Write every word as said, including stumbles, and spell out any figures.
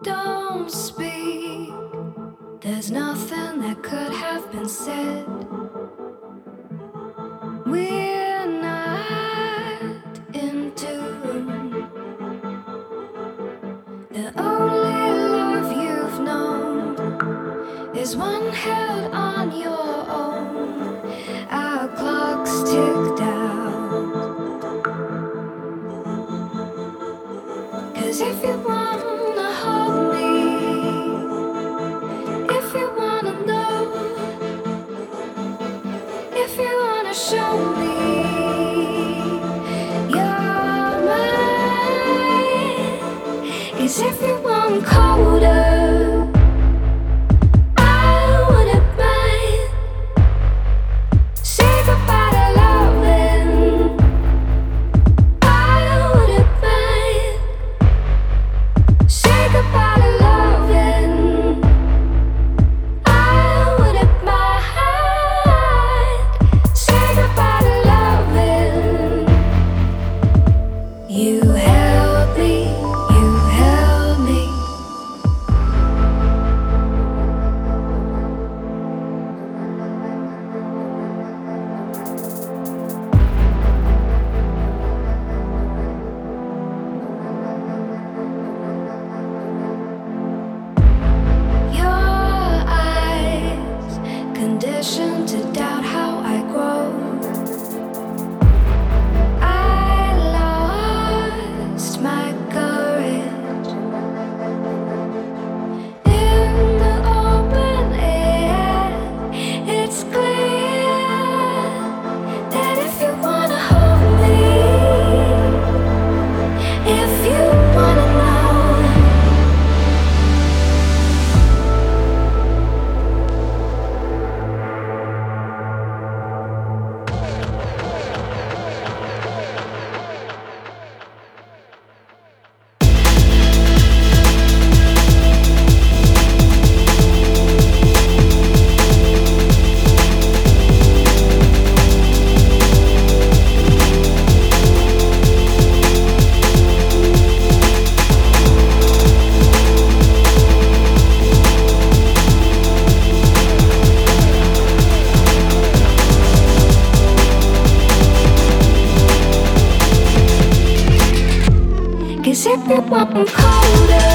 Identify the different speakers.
Speaker 1: Don't speak. There's nothing that could have been said. We're not in tune. The only love you've known is one held on your own. Our clocks ticked out. 'Cause if you wanna hold me, if you wanna know, if you wanna show me you're mine, 'cause if you want colder, I wouldn't mind. Say goodbye to loving, I wouldn't mind. Say goodbye to loving, I wouldn't mind. Say goodbye to loving. You held me, you held me. Your eyes, conditioned to doubt how I grow. I lost my courage in the open air. It's clear that if you wanna hold me, if you wanna know, cause if you want colder,